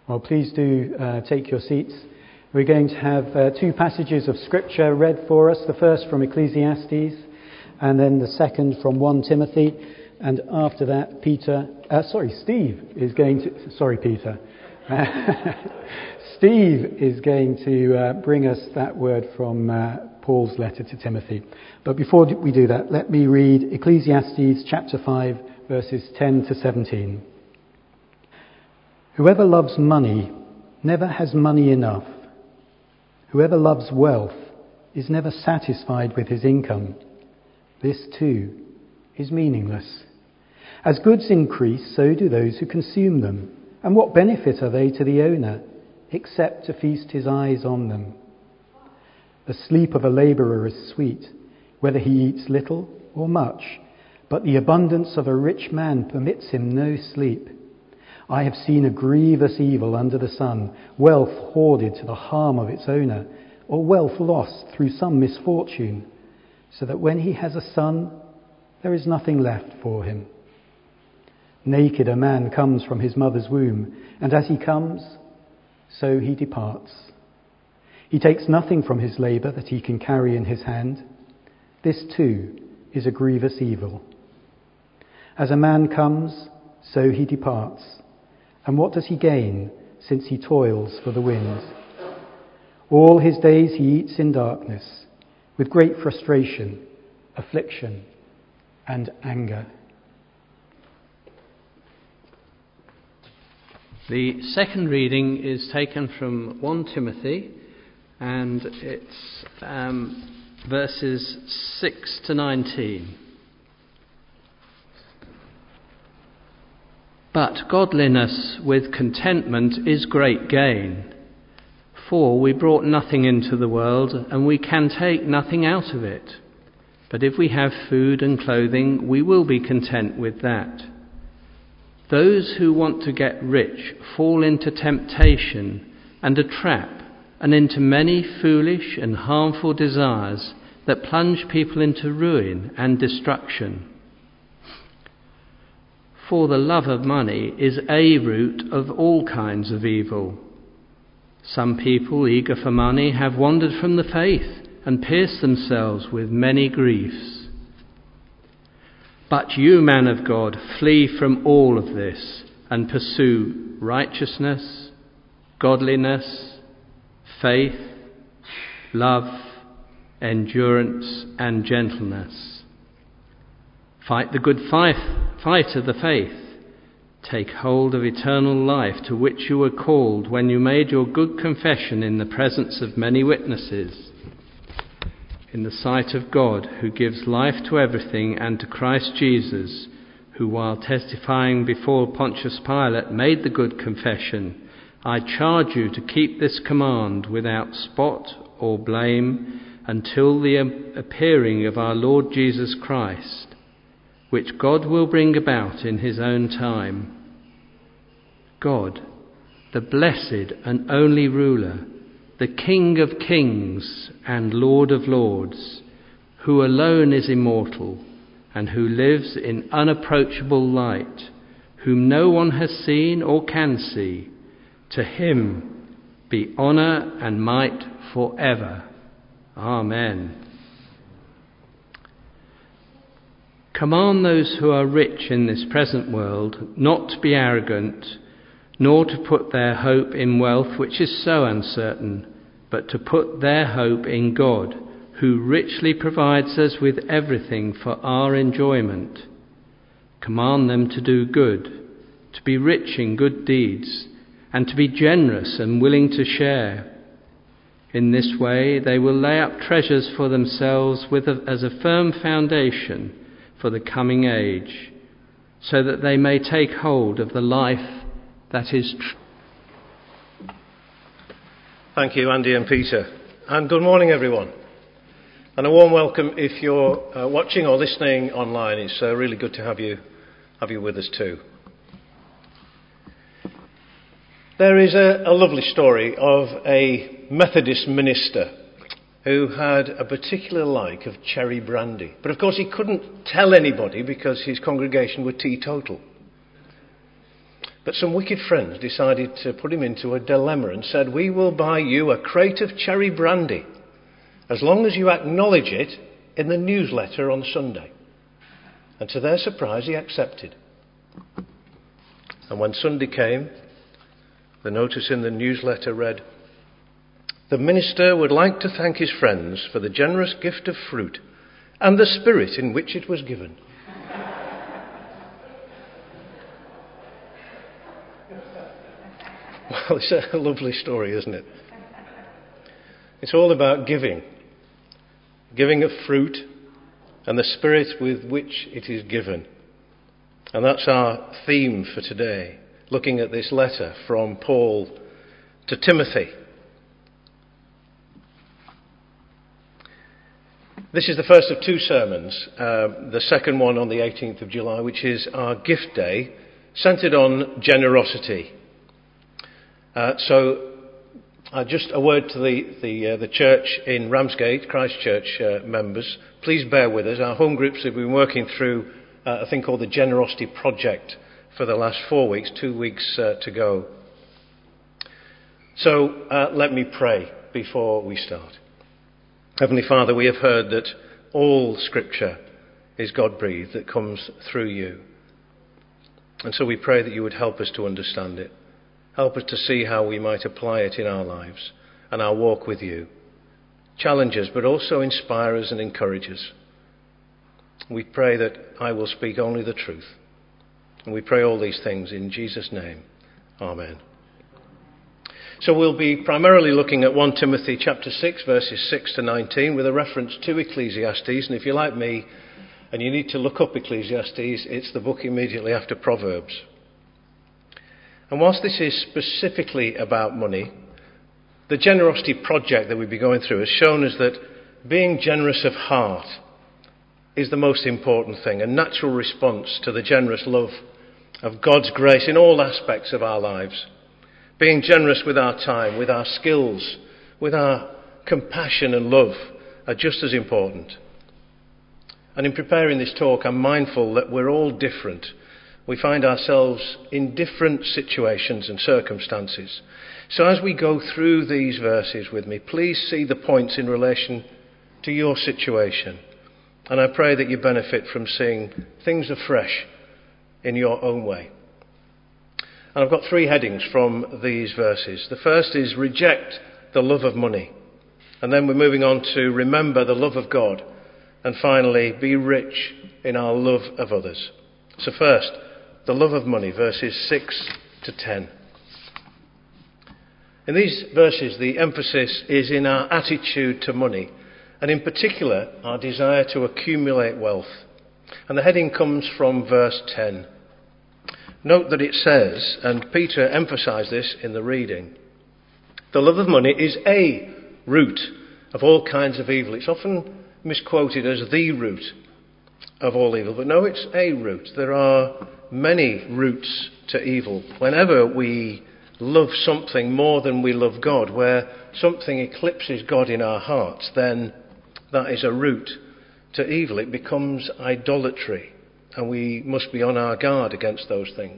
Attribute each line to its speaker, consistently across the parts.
Speaker 1: Well, please do take your seats. We're going to have two passages of Scripture read for us. The first from Ecclesiastes, and then the second from 1 Timothy. And after that, Steve is going to bring us that word from Paul's letter to Timothy. But before we do that, let me read Ecclesiastes chapter 5, verses 10 to 17. Whoever loves money never has money enough. Whoever loves wealth is never satisfied with his income. This too is meaningless. As goods increase, so do those who consume them. And what benefit are they to the owner, except to feast his eyes on them? The sleep of a labourer is sweet, whether he eats little or much, but the abundance of a rich man permits him no sleep. I have seen a grievous evil under the sun, wealth hoarded to the harm of its owner, or wealth lost through some misfortune, so that when he has a son, there is nothing left for him. Naked a man comes from his mother's womb, and as he comes, so he departs. He takes nothing from his labour that he can carry in his hand. This too is a grievous evil. As a man comes, so he departs. And what does he gain, since he toils for the wind? All his days he eats in darkness, with great frustration, affliction, and anger.
Speaker 2: The second reading is taken from 1 Timothy, and it's verses 6 to 19. But godliness with contentment is great gain. For we brought nothing into the world, and we can take nothing out of it. But if we have food and clothing, we will be content with that. Those who want to get rich fall into temptation and a trap, and into many foolish and harmful desires that plunge people into ruin and destruction. For the love of money is a root of all kinds of evil. Some people, eager for money, have wandered from the faith and pierced themselves with many griefs. But you, man of God, flee from all of this and pursue righteousness, godliness, faith, love, endurance, and gentleness. Fight the good fight of the faith. Take hold of eternal life, to which you were called when you made your good confession in the presence of many witnesses. In the sight of God, who gives life to everything, and to Christ Jesus, who while testifying before Pontius Pilate made the good confession, I charge you to keep this command without spot or blame until the appearing of our Lord Jesus Christ, which God will bring about in his own time. God, the blessed and only ruler, the King of kings and Lord of lords, who alone is immortal and who lives in unapproachable light, whom no one has seen or can see, to him be honour and might forever. Amen. Command those who are rich in this present world not to be arrogant, nor to put their hope in wealth which is so uncertain, but to put their hope in God, who richly provides us with everything for our enjoyment. Command them to do good, to be rich in good deeds, and to be generous and willing to share. In this way they will lay up treasures for themselves as a firm foundation for the coming age, so that they may take hold of the life that is true.
Speaker 3: Thank you, Andy and Peter. And good morning, everyone. And a warm welcome if you're watching or listening online. It's really good to have you with us too. There is a lovely story of a Methodist minister who had a particular like of cherry brandy. But of course he couldn't tell anybody because his congregation were teetotal. But some wicked friends decided to put him into a dilemma and said, "We will buy you a crate of cherry brandy as long as you acknowledge it in the newsletter on Sunday." And to their surprise, he accepted. And when Sunday came, the notice in the newsletter read, "The minister would like to thank his friends for the generous gift of fruit and the spirit in which it was given." Well, it's a lovely story, isn't it? It's all about giving. Giving of fruit and the spirit with which it is given. And that's our theme for today, looking at this letter from Paul to Timothy. This is the first of two sermons, the second one on the 18th of July, which is our gift day, centred on generosity. So just a word to the church in Ramsgate, Christchurch members. Please bear with us. Our home groups have been working through a thing called the Generosity Project for the last 4 weeks, 2 weeks to go. So let me pray before we start. Heavenly Father, we have heard that all Scripture is God-breathed, that comes through you. And so we pray that you would help us to understand it. Help us to see how we might apply it in our lives and our walk with you. Challenge us, but also inspire us and encourage us. We pray that I will speak only the truth. And we pray all these things in Jesus' name. Amen. So we'll be primarily looking at 1 Timothy chapter 6, verses 6 to 19, with a reference to Ecclesiastes. And if you're like me and you need to look up Ecclesiastes, it's the book immediately after Proverbs. And whilst this is specifically about money, the generosity project that we'll be going through has shown us that being generous of heart is the most important thing, a natural response to the generous love of God's grace in all aspects of our lives. Being generous with our time, with our skills, with our compassion and love are just as important. And in preparing this talk, I'm mindful that we're all different. We find ourselves in different situations and circumstances. So as we go through these verses with me, please see the points in relation to your situation. And I pray that you benefit from seeing things afresh in your own way. And I've got 3 headings from these verses. The first is reject the love of money. And then we're moving on to remember the love of God. And finally, be rich in our love of others. So first, the love of money, verses 6 to 10. In these verses, the emphasis is in our attitude to money, and in particular, our desire to accumulate wealth. And the heading comes from verse 10. Note that it says, and Peter emphasised this in the reading, the love of money is a root of all kinds of evil. It's often misquoted as the root of all evil, but no, it's a root. There are many roots to evil. Whenever we love something more than we love God, where something eclipses God in our hearts, then that is a root to evil. It becomes idolatry, and we must be on our guard against those things.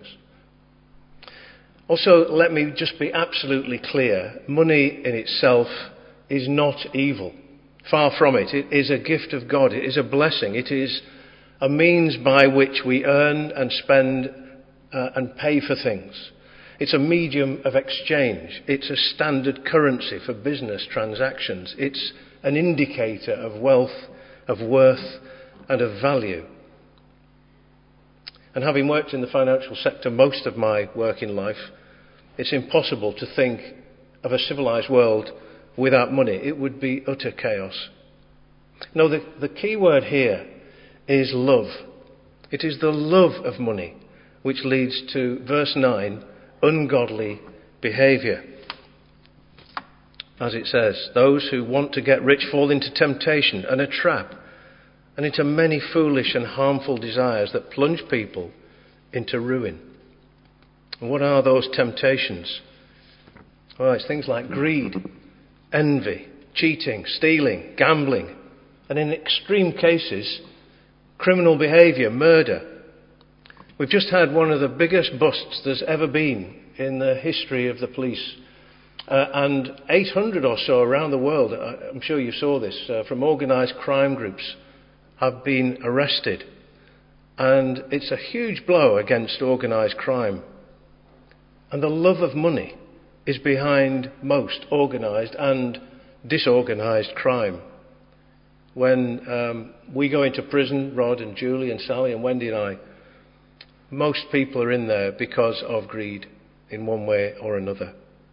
Speaker 3: Also, let me just be absolutely clear. Money in itself is not evil. Far from it. It is a gift of God. It is a blessing. It is a means by which we earn and spend and pay for things. It's a medium of exchange. It's a standard currency for business transactions. It's an indicator of wealth, of worth, and of value. And having worked in the financial sector most of my working life, it's impossible to think of a civilized world without money. It would be utter chaos. No, the key word here is love. It is the love of money which leads to, verse 9, ungodly behaviour. As it says, those who want to get rich fall into temptation and a trap, and into many foolish and harmful desires that plunge people into ruin. And what are those temptations? Well, it's things like greed, envy, cheating, stealing, gambling, and in extreme cases, criminal behaviour, murder. We've just had one of the biggest busts there's ever been in the history of the police. And 800 or so around the world, I'm sure you saw this, from organised crime groups have been arrested. And it's a huge blow against organised crime. And the love of money is behind most organised and disorganised crime. When we go into prison, Rod and Julie and Sally and Wendy and I, most people are in there because of greed in one way or another.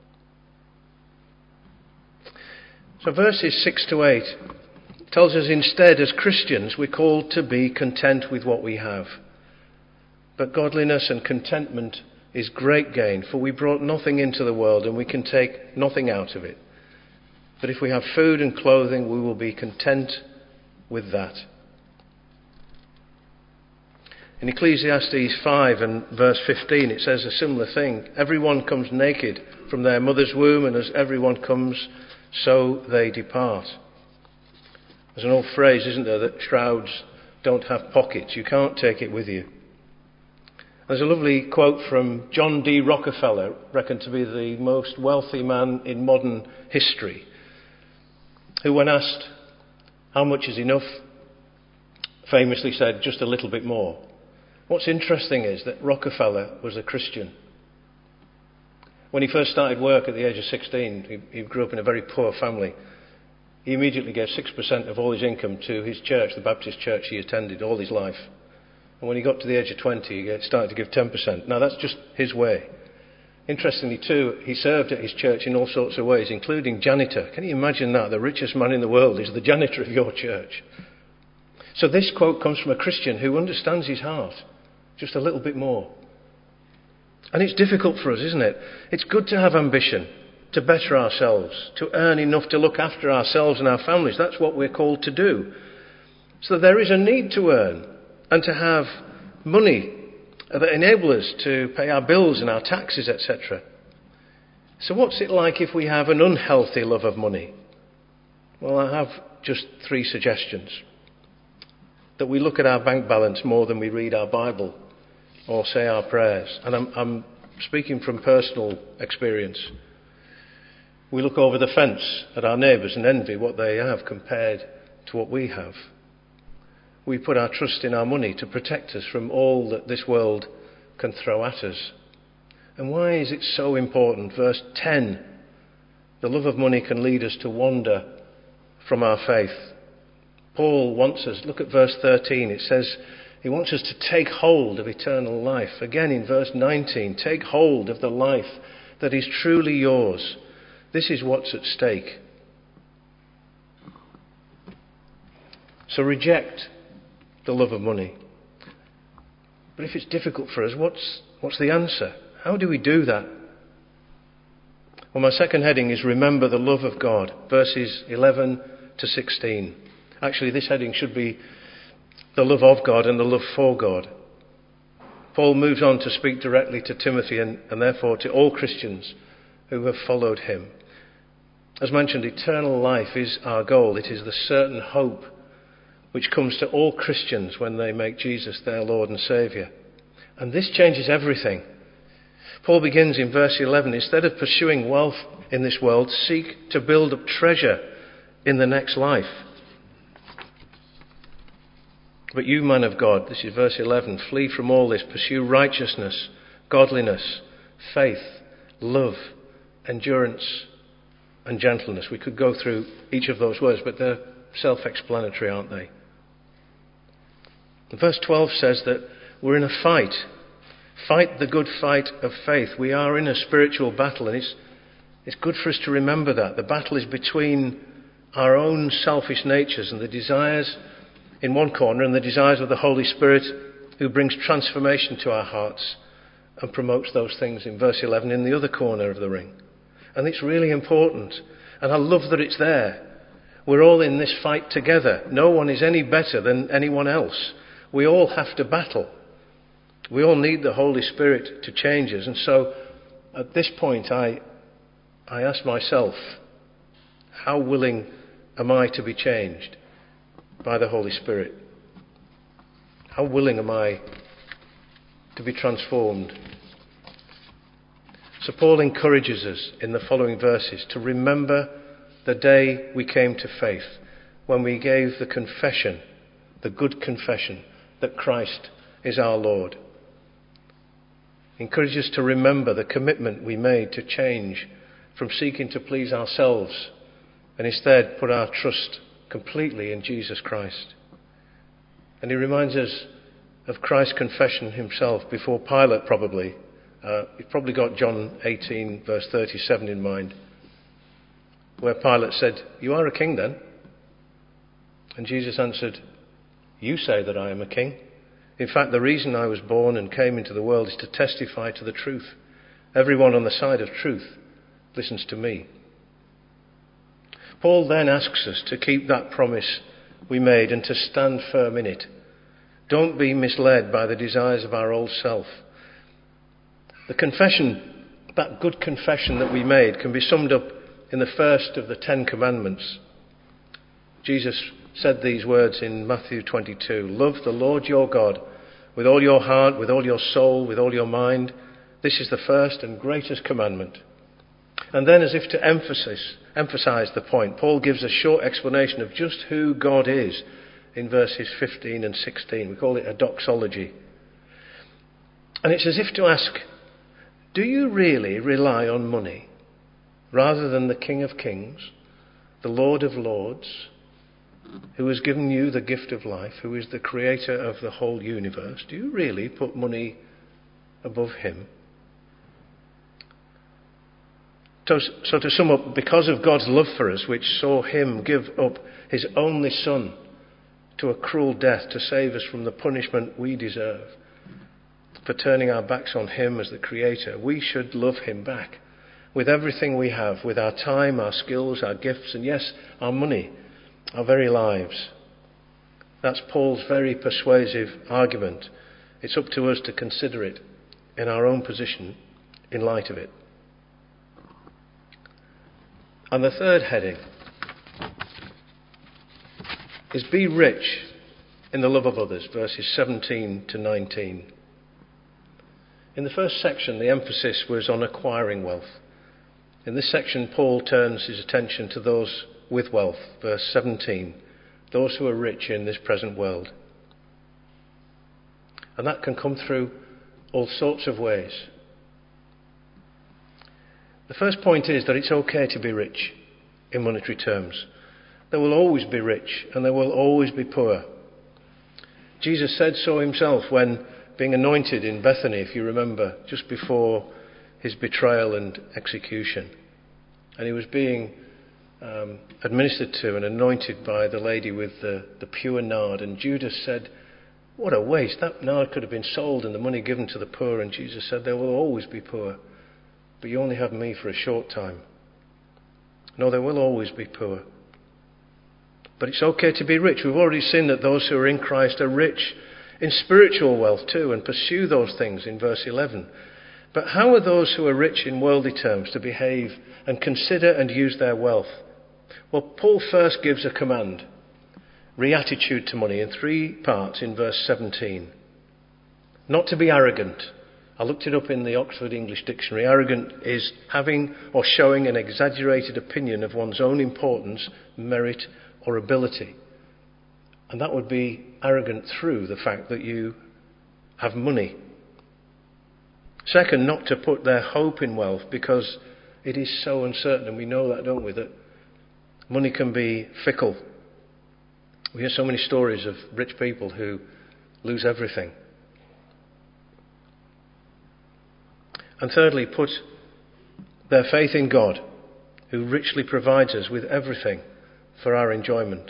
Speaker 3: So verses 6 to 8 tells us instead, as Christians, we're called to be content with what we have. But godliness and contentment is great gain, for we brought nothing into the world and we can take nothing out of it. But if we have food and clothing, we will be content with that. In Ecclesiastes 5 and verse 15 it says a similar thing. Everyone comes naked from their mother's womb, and as everyone comes, so they depart. There's an old phrase, isn't there, that shrouds don't have pockets. You can't take it with you. There's a lovely quote from John D. Rockefeller, reckoned to be the most wealthy man in modern history, who, when asked how much is enough, famously said, just a little bit more. What's interesting is that Rockefeller was a Christian. When he first started work at the age of 16, he grew up in a very poor family. He immediately gave 6% of all his income to his church, the Baptist church he attended all his life. And when he got to the age of 20, he started to give 10%. Now, that's just his way. Interestingly, too, he served at his church in all sorts of ways, including janitor. Can you imagine that? The richest man in the world is the janitor of your church. So this quote comes from a Christian who understands his heart just a little bit more. And it's difficult for us, isn't it? It's good to have ambition, to better ourselves, to earn enough to look after ourselves and our families. That's what we're called to do. So there is a need to earn and to have money that enable us to pay our bills and our taxes, etc. So what's it like if we have an unhealthy love of money? Well, I have just 3 suggestions. That we look at our bank balance more than we read our Bible or say our prayers. And I'm speaking from personal experience. We look over the fence at our neighbours and envy what they have compared to what we have. We put our trust in our money to protect us from all that this world can throw at us. And why is it so important? Verse 10, the love of money can lead us to wander from our faith. Paul wants us, look at verse 13, it says he wants us to take hold of eternal life. Again in verse 19, take hold of the life that is truly yours. This is what's at stake. So reject the love of money. But if it's difficult for us, what's the answer? How do we do that? Well, my second heading is remember the love of God, verses 11 to 16. Actually, this heading should be the love of God and the love for God. Paul moves on to speak directly to Timothy and therefore to all Christians who have followed him. As mentioned, eternal life is our goal. It is the certain hope which comes to all Christians when they make Jesus their Lord and Saviour. And this changes everything. Paul begins in verse 11, instead of pursuing wealth in this world, seek to build up treasure in the next life. But you, man of God, this is verse 11, flee from all this, pursue righteousness, godliness, faith, love, endurance, and gentleness. We could go through each of those words, but they're self-explanatory, aren't they? Verse 12 says that we're in a fight. Fight the good fight of faith. We are in a spiritual battle, and it's good for us to remember that. The battle is between our own selfish natures and the desires in one corner and the desires of the Holy Spirit who brings transformation to our hearts and promotes those things in verse 11 in the other corner of the ring. And it's really important. And I love that it's there. We're all in this fight together. No one is any better than anyone else. We all have to battle. We all need the Holy Spirit to change us. And so at this point I ask myself, how willing am I to be changed by the Holy Spirit? How willing am I to be transformed. So Paul encourages us in the following verses to remember the day we came to faith, when we gave the confession, the good confession, that Christ is our Lord. He encourages us to remember the commitment we made to change from seeking to please ourselves and instead put our trust completely in Jesus Christ. And he reminds us of Christ's confession himself before Pilate, probably. You've probably got John 18, verse 37 in mind, where Pilate said, "You are a king then?" And Jesus answered, "You say that I am a king. In fact, the reason I was born and came into the world is to testify to the truth. Everyone on the side of truth listens to me." Paul then asks us to keep that promise we made and to stand firm in it. Don't be misled by the desires of our old self. The confession, that good confession that we made, can be summed up in the first of the 10 Commandments. Jesus said these words in Matthew 22, "Love the Lord your God with all your heart, with all your soul, with all your mind. This is the first and greatest commandment." And then, as if to emphasize the point, Paul gives a short explanation of just who God is in verses 15 and 16. We call it a doxology. And it's as if to ask, do you really rely on money rather than the King of Kings, the Lord of Lords, who has given you the gift of life, who is the creator of the whole universe? Do you really put money above him? So to sum up, because of God's love for us, which saw him give up his only son to a cruel death to save us from the punishment we deserve, for turning our backs on him as the creator, we should love him back with everything we have, with our time, our skills, our gifts, and yes, our money, our very lives. That's Paul's very persuasive argument. It's up to us to consider it in our own position in light of it. And the third heading is be rich in the love of others, verses 17 to 19. In the first section, the emphasis was on acquiring wealth. In this section, Paul turns his attention to those with wealth, verse 17, those who are rich in this present world. And that can come through all sorts of ways. The first point is that it's okay to be rich in monetary terms. There will always be rich and there will always be poor. Jesus said so himself when being anointed in Bethany, if you remember, just before his betrayal and execution. And he was being administered to and anointed by the lady with the pure nard. And Judas said, "What a waste. That nard could have been sold and the money given to the poor." And Jesus said, "There will always be poor, but you only have me for a short time." No, there will always be poor. But it's okay to be rich. We've already seen that those who are in Christ are rich in spiritual wealth too, and pursue those things in verse 11. But how are those who are rich in worldly terms to behave and consider and use their wealth? Well, Paul first gives a command, reattitude to money, in 3 parts in verse 17. Not to be arrogant. I looked it up in the Oxford English Dictionary. Arrogant is having or showing an exaggerated opinion of one's own importance, merit, or ability. And that would be arrogant through the fact that you have money. Second, not to put their hope in wealth because it is so uncertain, and we know that, don't we, that money can be fickle. We hear so many stories of rich people who lose everything. And thirdly, put their faith in God, who richly provides us with everything for our enjoyment.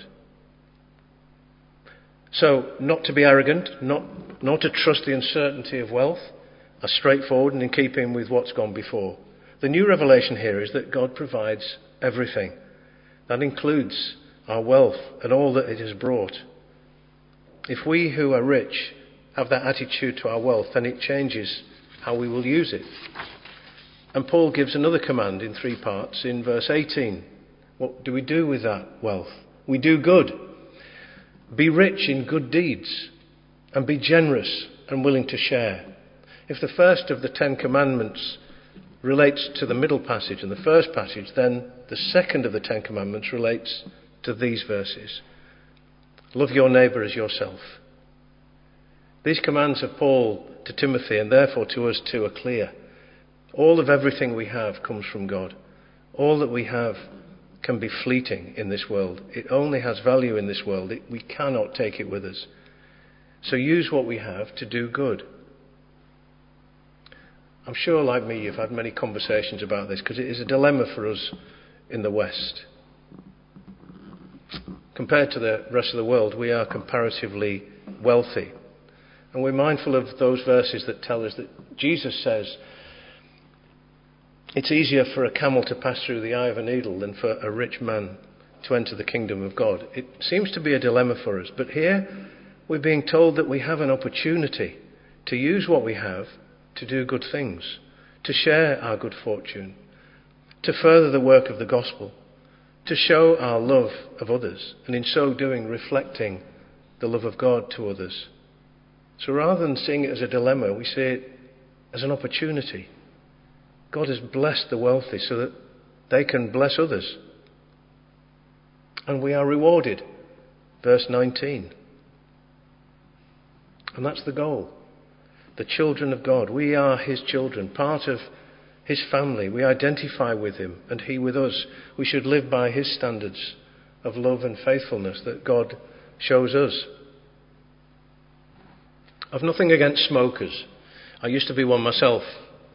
Speaker 3: So, not to be arrogant, not to trust the uncertainty of wealth, are straightforward and in keeping with what's gone before. The new revelation here is that God provides everything. That includes our wealth and all that it has brought. If we who are rich have that attitude to our wealth, then it changes how we will use it. And Paul gives another command in 3 parts in verse 18. What do we do with that wealth? We do good. Be rich in good deeds and be generous and willing to share. If the first of the 10 Commandments relates to the middle passage and the first passage, then the second of the 10 Commandments relates to these verses. Love your neighbour as yourself. These commands of Paul to Timothy, and therefore to us too, are clear. All of everything we have comes from God. All that we have can be fleeting in this world. It only has value in this world. We cannot take it with us. So use what we have to do good. I'm sure, like me, you've had many conversations about this, because it is a dilemma for us in the West. Compared to the rest of the world, we are comparatively wealthy. And we're mindful of those verses that tell us that Jesus says it's easier for a camel to pass through the eye of a needle than for a rich man to enter the kingdom of God. It seems to be a dilemma for us. But here we're being told that we have an opportunity to use what we have to do good things, to share our good fortune, to further the work of the gospel, to show our love of others, and in so doing reflecting the love of God to others. So rather than seeing it as a dilemma, we see it as an opportunity. God has blessed the wealthy so that they can bless others. And we are rewarded. Verse 19. And that's the goal. The children of God. We are his children, part of his family. We identify with him and he with us. We should live by his standards of love and faithfulness that God shows us. I've nothing against smokers. I used to be one myself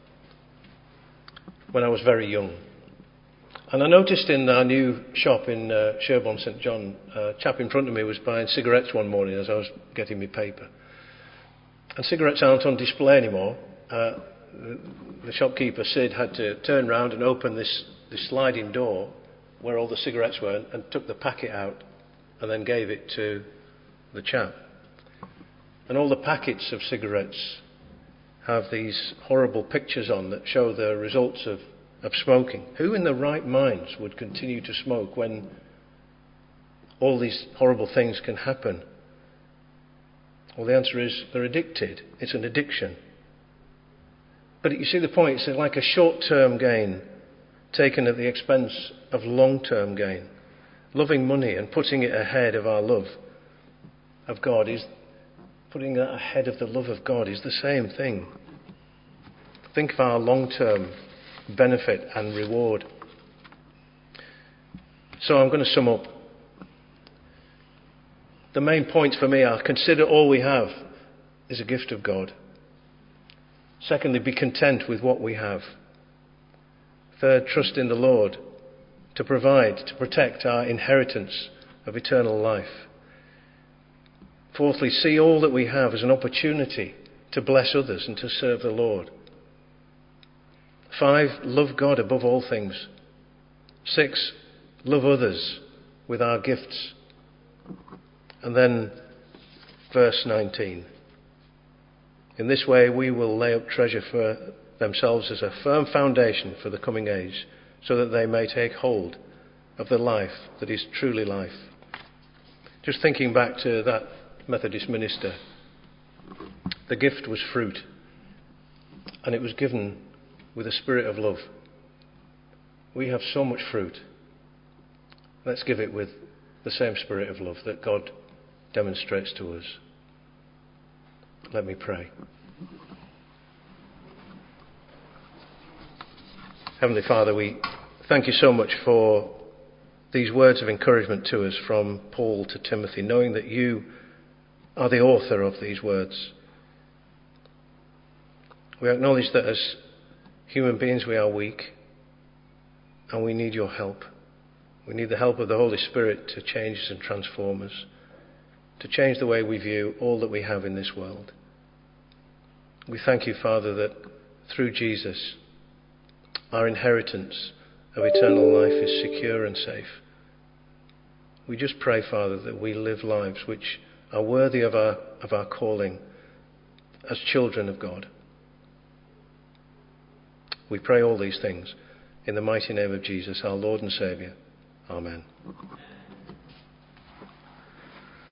Speaker 3: when I was very young. And I noticed in our new shop in Sherborne St John, a chap in front of me was buying cigarettes one morning as I was getting my paper. And cigarettes aren't on display anymore. The shopkeeper, Sid, had to turn round and open this sliding door where all the cigarettes were and took the packet out and then gave it to the chap. And all the packets of cigarettes have these horrible pictures on that show the results of smoking. Who in their right minds would continue to smoke when all these horrible things can happen? Well, the answer is they're addicted. It's an addiction. But you see the point, it's like a short-term gain taken at the expense of long-term gain. Loving money and putting it ahead of our love of God is putting that ahead of the love of God is the same thing. Think of our long-term benefit and reward. So I'm going to sum up. The main points for me are: consider all we have is a gift of God. Secondly, be content with what we have. Third, trust in the Lord to provide, to protect our inheritance of eternal life. Fourthly, see all that we have as an opportunity to bless others and to serve the Lord. 5, love God above all things. 6, love others with our gifts. And then verse 19. In this way we will lay up treasure for themselves as a firm foundation for the coming age, so that they may take hold of the life that is truly life. Just thinking back to that Methodist minister, the gift was fruit, and it was given with a spirit of love. We have so much fruit. Let's give it with the same spirit of love that God demonstrates to us. Let me pray. Heavenly Father, we thank you so much for these words of encouragement to us from Paul to Timothy, knowing that you are the author of these words. We acknowledge that as human beings we are weak and we need your help. We need the help of the Holy Spirit to change us and transform us, to change the way we view all that we have in this world. We thank you, Father, that through Jesus, our inheritance of eternal life is secure and safe. We just pray, Father, that we live lives which are worthy of our calling as children of God. We pray all these things in the mighty name of Jesus, our Lord and Saviour. Amen.